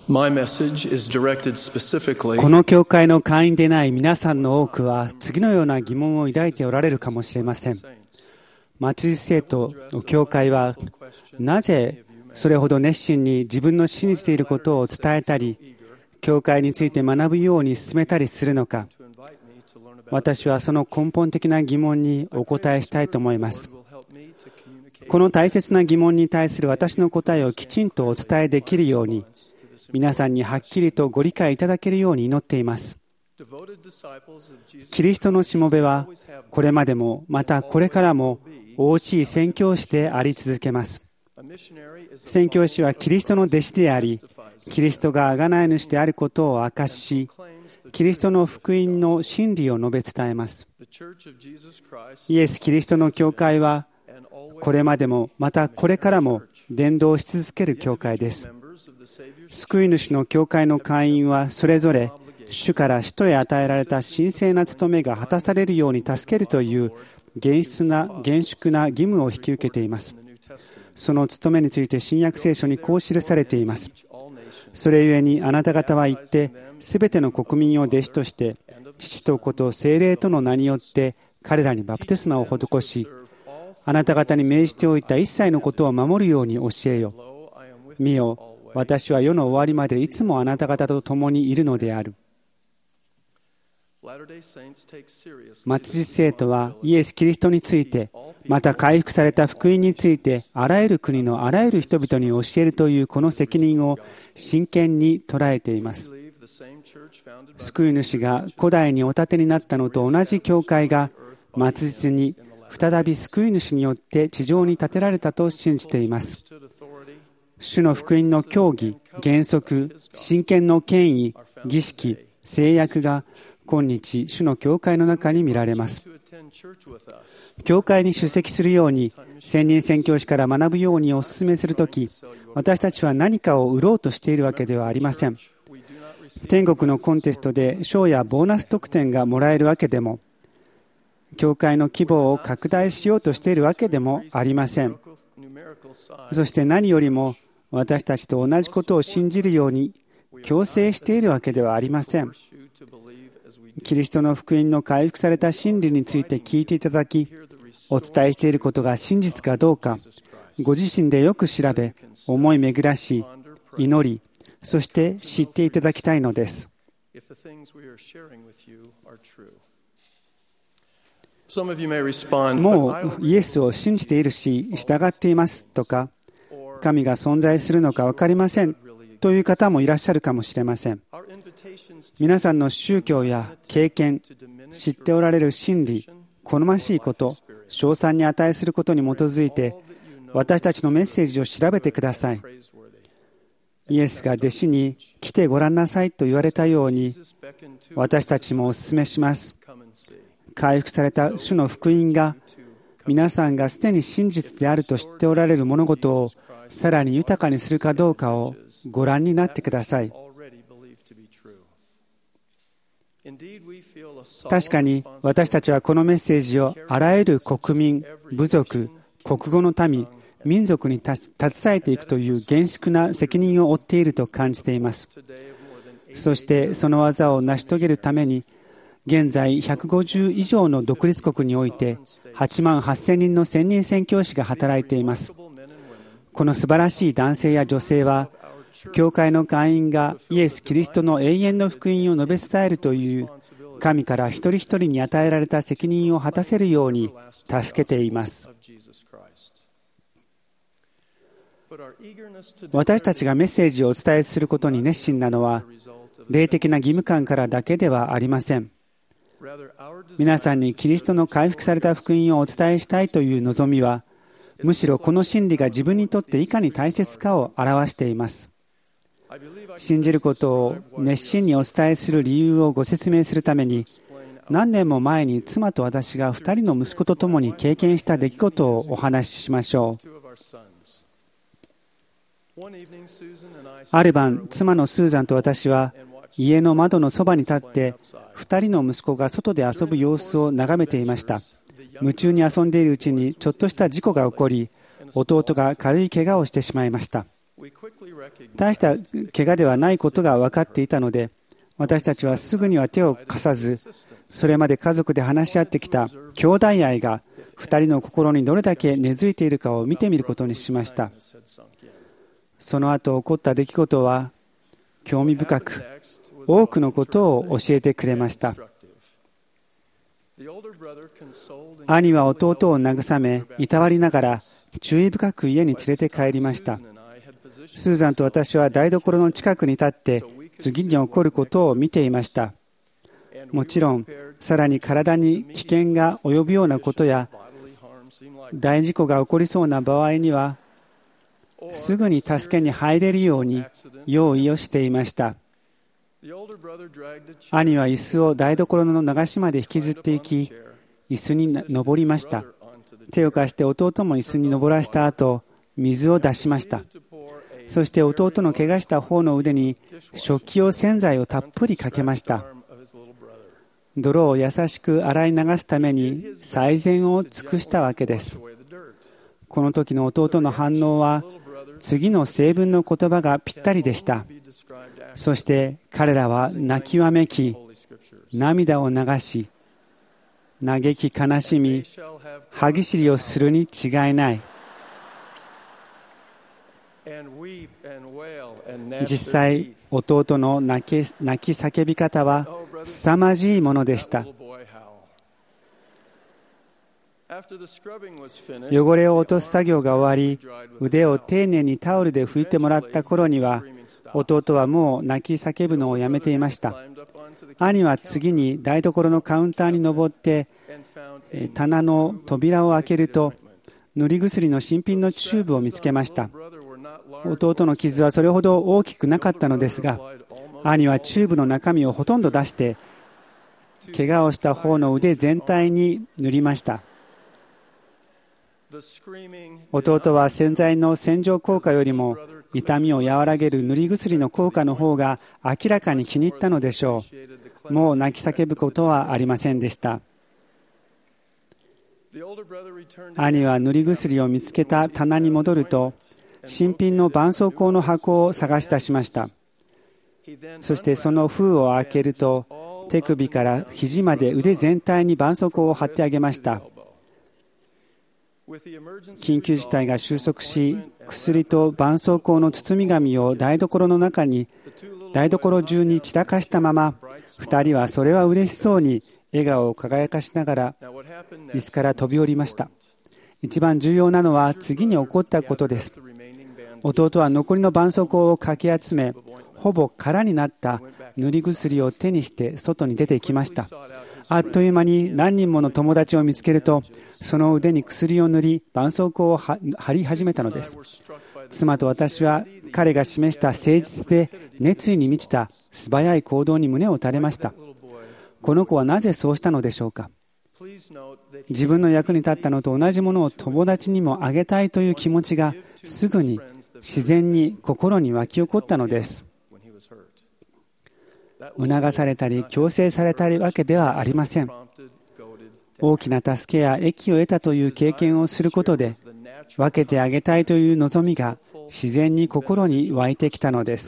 My message is directed specifically この教会の会員でない皆さんの多くは次のような疑問を抱いておられるかもしれません。松井生徒の教会はなぜそれほど熱心に自分の信じていることを伝えたり、教会について学ぶように進めたりするのか。私はその根本的な疑問にお答えしたいと思います。この大切な疑問に対する私の答えをきちんとお伝えできるように、皆さんにはっきりとご理解いただけるように祈っています。キリストのしもべは、これまでも、またこれからも、大きい宣教師であり続けます。宣教師はキリストの弟子であり、キリストが贖い主であることを証しし、キリストの福音の真理を述べ伝えます。イエス・キリストの教会は、これまでも、またこれからも伝道し続ける教会です。救い主の教会の会員はそれぞれ主から使徒へ与えられた神聖な務めが果たされるように助けるという厳粛な義務を引き受けています。その務めについて新約聖書にこう記されています。それゆえにあなた方は言って、すべての国民を弟子として、父と子と聖霊との名によって彼らにバプテスマを施し、あなた方に命じておいた一切のことを守るように教えよ。見よ、私は世の終わりまでいつもあなた方と共にいるのである。末日生徒はイエス・キリストについて、また回復された福音について、あらゆる国のあらゆる人々に教えるというこの責任を真剣に捉えています。救い主が古代にお立てになったのと同じ教会が、末日に再び救い主によって地上に建てられたと信じています。主の福音の教義、原則、真剣の権威、儀式、制約が今日、主の教会の中に見られます。教会に出席するように、専任宣教師から学ぶようにお勧めするとき、私たちは何かを売ろうとしているわけではありません。天国のコンテストで賞やボーナス特典がもらえるわけでも、教会の規模を拡大しようとしているわけでもありません。そして何よりも、私たちと同じことを信じるように強制しているわけではありません。キリストの福音の回復された真理について聞いていただき、お伝えしていることが真実かどうか、ご自身でよく調べ、思い巡らし、祈り、そして知っていただきたいのです。もうイエスを信じているし、従っていますとか、神が存在するのか分かりませんという方もいらっしゃるかもしれません。皆さんの宗教や経験、知っておられる真理、好ましいこと、称賛に値することに基づいて、私たちのメッセージを調べてください。イエスが弟子に来てごらんなさいと言われたように、私たちもお勧めします。回復された主の福音が、皆さんがすでに真実であると知っておられる物事をさらに豊かにするかどうかをご覧になってください。確かに私たちはこのメッセージをあらゆる国民、部族、国語の民、民族に携えていくという厳粛な責任を負っていると感じています。そしてその技を成し遂げるために、現在150以上の独立国において8万8000人の専任宣教師が働いています。この素晴らしい男性や女性は、教会の会員がイエス・キリストの永遠の福音を述べ伝えるという神から一人一人に与えられた責任を果たせるように助けています。私たちがメッセージをお伝えすることに熱心なのは、霊的な義務感からだけではありません。皆さんにキリストの回復された福音をお伝えしたいという望みは、むしろこの真理が自分にとっていかに大切かを表しています。信じることを熱心にお伝えする理由をご説明するために、何年も前に妻と私が2人の息子と共に経験した出来事をお話ししましょう。ある晩、妻のスーザンと私は家の窓のそばに立って2人の息子が外で遊ぶ様子を眺めていました。夢中に遊んでいるうちにちょっとした事故が起こり、弟が軽い怪我をしてしまいました。 大した怪我ではないことが分かっていたので、私たちはすぐには手を貸さず、それまで家族で話し合ってきた兄弟愛が2人の心にどれだけ根付いているかを見てみることにしました。その後起こった出来事は興味深く、多くのことを教えてくれました。兄は弟を慰め、いたわりながら注意深く家に連れて帰りました。スーザンと私は台所の近くに立って次に起こることを見ていました。もちろん、さらに体に危険が及ぶようなことや大事故が起こりそうな場合には、すぐに助けに入れるように用意をしていました。兄は椅子を台所の流しまで引きずっていき、椅子に登りました。手を貸して弟も椅子に登らした後、水を出しました。そして弟の怪我した方の腕に食器用洗剤をたっぷりかけました。泥を優しく洗い流すために最善を尽くしたわけです。この時の弟の反応は、次の正文の言葉がぴったりでした。そして彼らは泣きわめき、涙を流し、嘆き悲しみ、歯ぎしりをするに違いない。実際、弟の泣き叫び方は凄まじいものでした。汚れを落とす作業が終わり、腕を丁寧にタオルで拭いてもらった頃には、弟はもう泣き叫ぶのをやめていました。兄は次に台所のカウンターに登って、棚の扉を開けると、塗り薬の新品のチューブを見つけました。弟の傷はそれほど大きくなかったのですが、兄はチューブの中身をほとんど出して、怪我をした方の腕全体に塗りました。弟は洗剤の洗浄効果よりも痛みを和らげる塗り薬の効果の方が明らかに気に入ったのでしょう。もう泣き叫ぶことはありませんでした。兄は塗り薬を見つけた棚に戻ると、新品の絆創膏の箱を探し出しました。そしてその封を開けると、手首から肘まで腕全体に絆創膏を貼ってあげました。緊急事態が収束し、薬と絆創膏の包み紙を台所中に散らかしたまま、2人はそれは嬉しそうに笑顔を輝かしながら椅子から飛び降りました。一番重要なのは次に起こったことです。弟は残りの絆創膏をかき集め、ほぼ空になった塗り薬を手にして外に出て行きました。あっという間に何人もの友達を見つけると、その腕に薬を塗り、絆創膏を貼り始めたのです。妻と私は彼が示した誠実で熱意に満ちた素早い行動に胸を打たれました。この子はなぜそうしたのでしょうか。自分の役に立ったのと同じものを友達にもあげたいという気持ちがすぐに自然に心に湧き起こったのです。促されたり強制されたわけではありません。大きな助けや益を得たという経験をすることで、分けてあげたいという望みが自然に心に湧いてきたのです。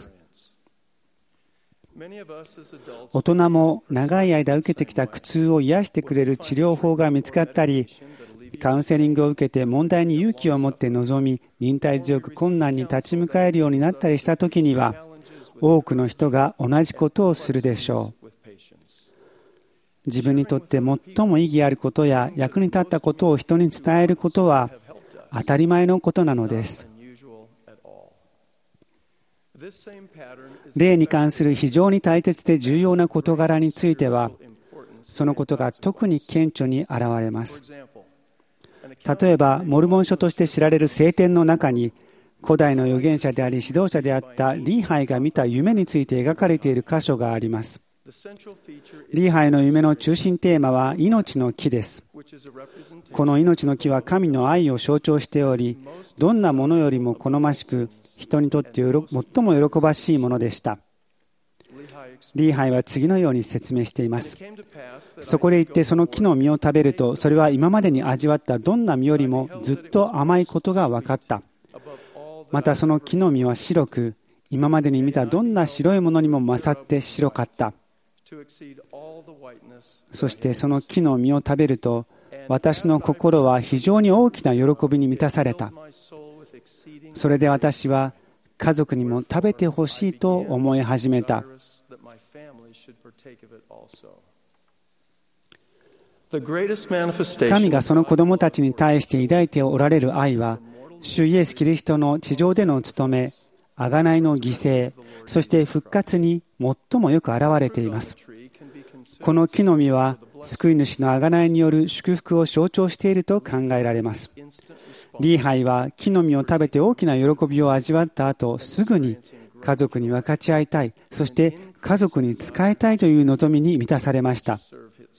大人も長い間受けてきた苦痛を癒してくれる治療法が見つかったり、カウンセリングを受けて問題に勇気を持って臨み、忍耐強く困難に立ち向かえるようになったりしたときには、多くの人が同じことをするでしょう。自分にとって最も意義あることや役に立ったことを人に伝えることは当たり前のことなのです。霊に関する非常に大切で重要な事柄については、そのことが特に顕著に現れます。例えば、モルモン書として知られる聖典の中に、古代の預言者であり指導者であったリーハイが見た夢について描かれている箇所があります。リーハイの夢の中心テーマは命の木です。この命の木は神の愛を象徴しており、どんなものよりも好ましく、人にとって最も喜ばしいものでした。リーハイは次のように説明しています。そこで行ってその木の実を食べると、それは今までに味わったどんな実よりもずっと甘いことが分かった。またその木の実は白く、 今までに見たどんな白いものにも勝って白かった。そしてその木の実を食べると、私の心は非常に大きな喜びに満たされた。それで私は家族にも食べてほしいと思い始めた。神がその子供たちに対して抱いておられる愛は、主イエス・キリストの地上での務め、贖いの犠牲、そして復活に最もよく表れています。この木の実は、救い主の贖いによる祝福を象徴していると考えられます。リーハイは木の実を食べて大きな喜びを味わった後、すぐに家族に分かち合いたい、そして家族に仕えたいという望みに満たされました。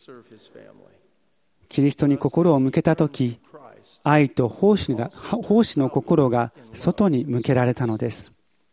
キリストに心を向けたとき、愛と奉仕の心が外に向けられたのです。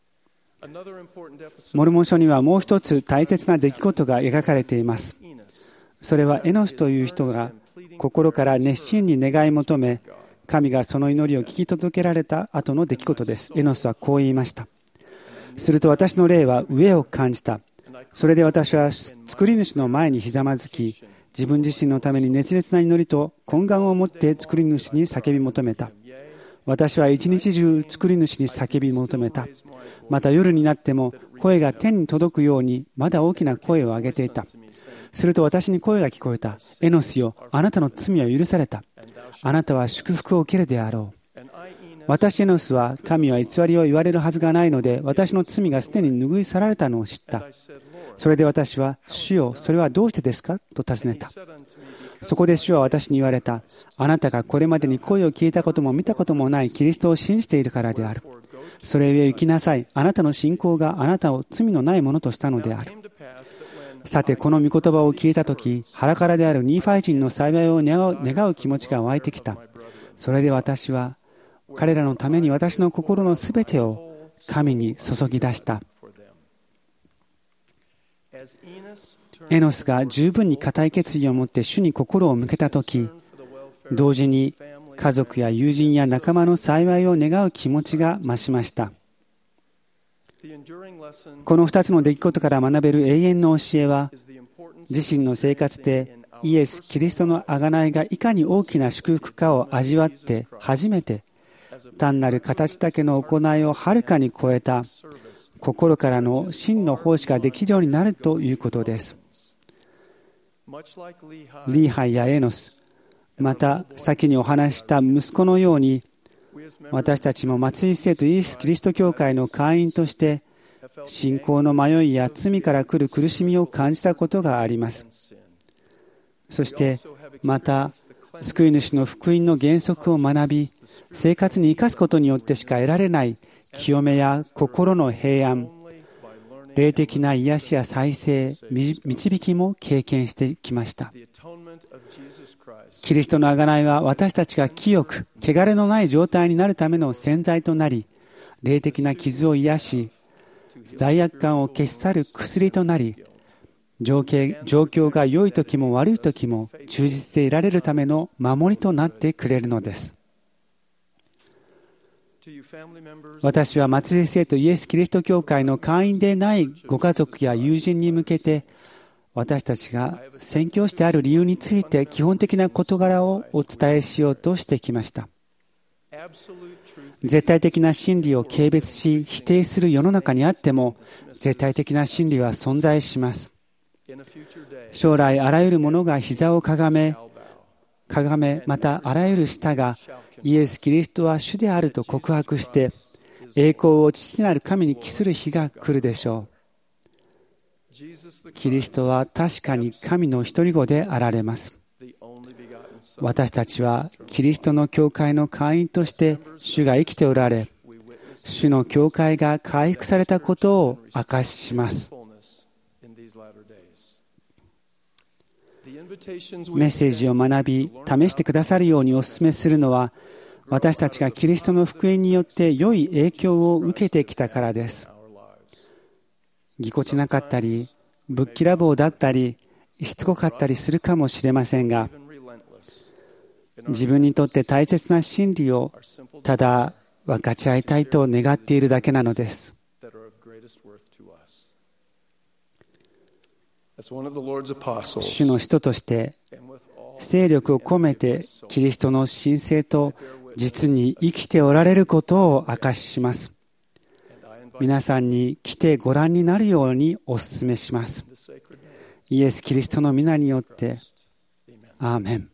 モルモン書にはもう一つ大切な出来事が描かれています。それはエノスという人が心から熱心に願い求め、神がその祈りを聞き届けられた後の出来事です。エノスはこう言いました。すると私の霊は飢えを感じた。それで私は作り主の前にひざまずき、自分自身のために熱烈な祈りと懇願を持って作り主に叫び求めた。私は一日中作り主に叫び求めた。また夜になっても声が天に届くようにまだ大きな声を上げていた。すると私に声が聞こえた。エノスよ、あなたの罪は許された。あなたは祝福を受けるであろう。私エノスは神は偽りを言われるはずがないので、私の罪がすでに拭い去られたのを知った。それで私は、主よ、それはどうしてですかと尋ねた。そこで主は私に言われた。あなたがこれまでに声を聞いたことも見たこともないキリストを信じているからである。それゆえ行きなさい。あなたの信仰があなたを罪のないものとしたのである。さて、この御言葉を聞いたとき、腹からであるニーファイ人の幸いを願う気持ちが湧いてきた。それで私は、彼らのために私の心のすべてを神に注ぎ出した。エノスが十分に固い決意を持って主に心を向けたとき、同時に家族や友人や仲間の幸いを願う気持ちが増しました。この2つの出来事から学べる永遠の教えは、自身の生活でイエス・キリストの贖いがいかに大きな祝福かを味わって初めて、単なる形だけの行いをはるかに超えた心からの真の奉仕ができるようになるということです。リーハイやエノス、また先にお話した息子のように、私たちも松井生徒イエス・キリスト教会の会員として信仰の迷いや罪から来る苦しみを感じたことがあります。そしてまた救い主の福音の原則を学び、生活に生かすことによってしか得られない清めや心の平安、霊的な癒しや再生、導きも経験してきました。キリストの贖いは私たちが清く、汚れのない状態になるための洗剤となり、霊的な傷を癒し、罪悪感を消し去る薬となり、状況が良い時も悪い時も忠実でいられるための守りとなってくれるのです。私は松井生徒イエス・キリスト教会の会員でないご家族や友人に向けて、私たちが宣教師である理由について基本的な事柄をお伝えしようとしてきました。絶対的な真理を軽蔑し否定する世の中にあっても、絶対的な真理は存在します。将来あらゆるものが膝をかがめ、またあらゆる舌がイエス・キリストは主であると告白して、栄光を父なる神に帰する日が来るでしょう。キリストは確かに神の一人子であられます。私たちはキリストの教会の会員として主が生きておられ、主の教会が回復されたことを証しします。メッセージを学び、試してくださるようにお勧めするのは、私たちがキリストの福音によって良い影響を受けてきたからです。ぎこちなかったり、ぶっきらぼうだったり、しつこかったりするかもしれませんが、自分にとって大切な真理をただ分かち合いたいと願っているだけなのです。 主の使徒として精力を込めてキリストの神聖と実に生きておられることを証しします。皆さんに来てご覧になるようにお勧めします。イエス・キリストの皆によって、アーメン。